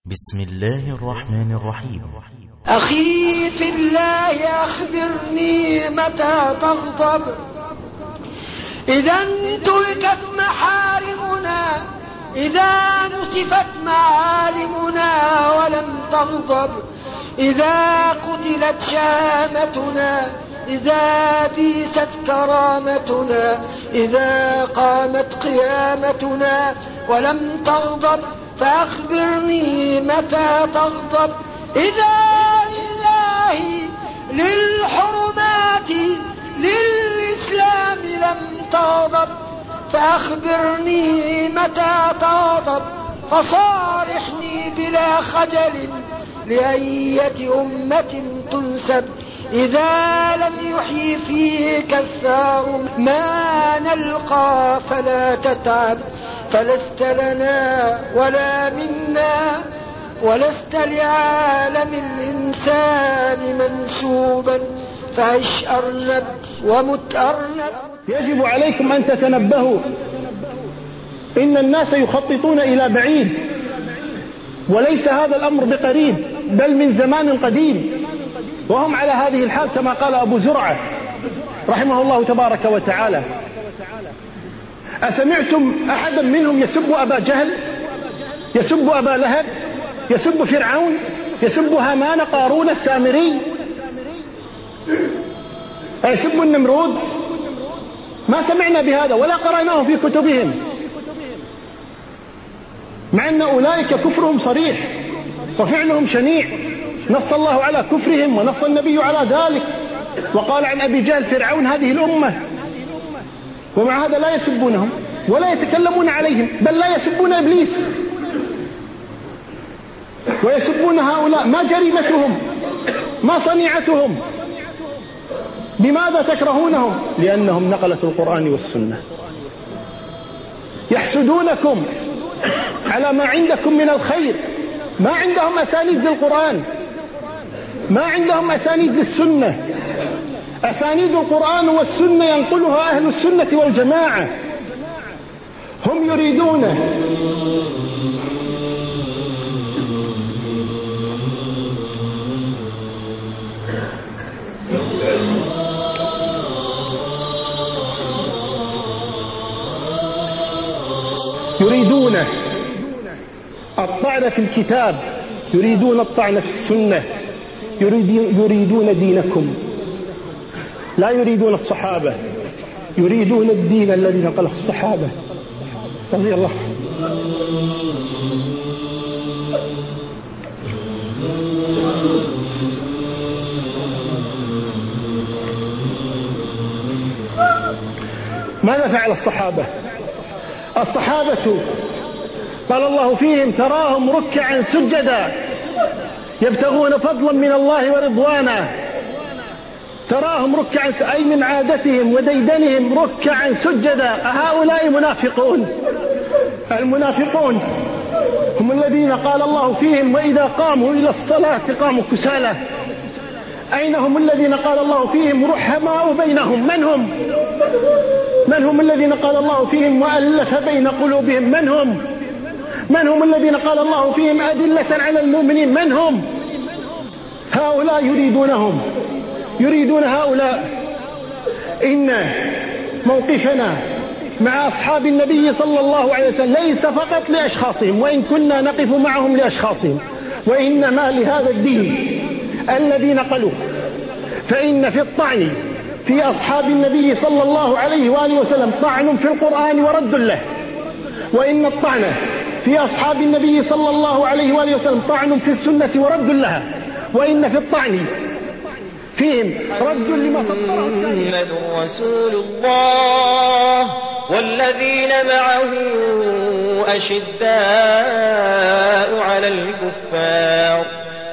بسم الله الرحمن الرحيم. أخي في الله أخبرني متى تغضب إذا انتهكت محارمنا، إذا نسفت معالمنا ولم تغضب، إذا قتلت شامتنا، إذا ديست كرامتنا، إذا قامت قيامتنا ولم تغضب، فأخبرني متى تغضب إذا لله للحرمات للإسلام لم تغضب، فأخبرني متى تغضب، فصارحني بلا خجل لأية أمة تنسب، إذا لم يحيي فيه كثار ما نلقى فلا تتعب، فلست لنا ولا منا ولست لعالم الإنسان منسوبا، فعش أرنب ومت أرنب. يجب عليكم أن تتنبهوا، إن الناس يخططون إلى بعيد، وليس هذا الأمر بقريب بل من زمان قديم، وهم على هذه الحال كما قال أبو زرعة رحمه الله تبارك وتعالى. أسمعتم أحدا منهم يسب أبا جهل، يسب أبا لهب، يسب فرعون، يسب هامان قارون السامري، يسب النمرود؟ ما سمعنا بهذا ولا قرأناه في كتبهم، مع أن أولئك كفرهم صريح وفعلهم شنيع، نص الله على كفرهم ونص النبي على ذلك، وقال عن أبي جهل فرعون هذه الأمة، ومع هذا لا يسبونهم ولا يتكلمون عليهم، بل لا يسبون إبليس ويسبون هؤلاء. ما جريمتهم؟ ما صنيعتهم؟ بماذا تكرهونهم؟ لأنهم نقلة القرآن والسنة. يحسدونكم على ما عندكم من الخير، ما عندهم أسانيد للقرآن، ما عندهم أسانيد للسنة. أسانيد القرآن والسنة ينقلها أهل السنة والجماعة. هم يريدون الطعن في الكتاب، يريدون الطعن في السنة، يريدون دينكم، لا يريدون الصحابة، يريدون الدين الذي نقله الصحابة رضي الله عنهم. ماذا فعل الصحابة؟ الصحابة قال الله فيهم تراهم ركعا سجدا يبتغون فضلا من الله ورضوانا، تراهم ركعا أي من عادتهم وديدنهم ركعا سجدا. هؤلاء منافقون. المنافقون هم الذين قال الله فيهم وإذا قاموا إلى الصلاة قاموا كسالى. أين هم الذين قال الله فيهم رحماء بينهم؟ من هم الذين قال الله فيهم وألف بين قلوبهم؟ من هم الذين قال الله فيهم أذلة على المؤمنين؟ من هم؟ هؤلاء يريدون هؤلاء. إن موقفنا مع أصحاب النبي صلى الله عليه وسلم ليس فقط لأشخاصهم، وإن كنا نقف معهم لأشخاصهم، وإنما لهذا الدين الذي نقلوه. فإن في الطعن في أصحاب النبي صلى الله عليه وآله وسلم طعن في القرآن ورد له، وإن الطعن في أصحاب النبي صلى الله عليه وآله وسلم طعن في السنة ورد لها، وإن في الطعن فيهم رد لما سطره. محمد رسول الله والذين معه أشداء على الكفار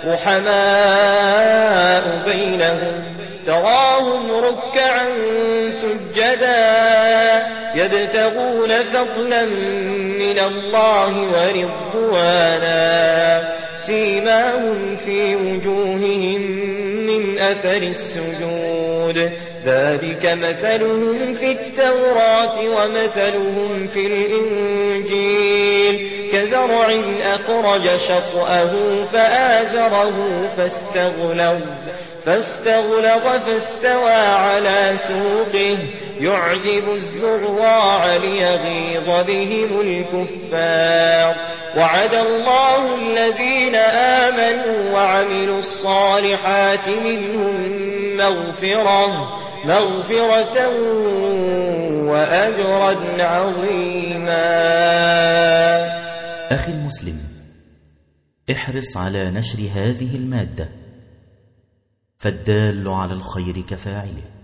رحماء بينهم تراهم ركعا سجدا يبتغون فضلا من الله ورضوانا سيماهم في وجوههم من أثر السجود ذلك مثلهم في التوراة ومثلهم في الإنجيل كزرع أخرج شطأه فآزره فاستغلظ فاستوى على سوقه يعجب الزراع ليغيظ بهم الكفار وعد الله الذين آمنوا وعملوا الصالحات منهم مغفرة وأجرا عظيما. أخي المسلم، احرص على نشر هذه المادة، فالدال على الخير كفاعله.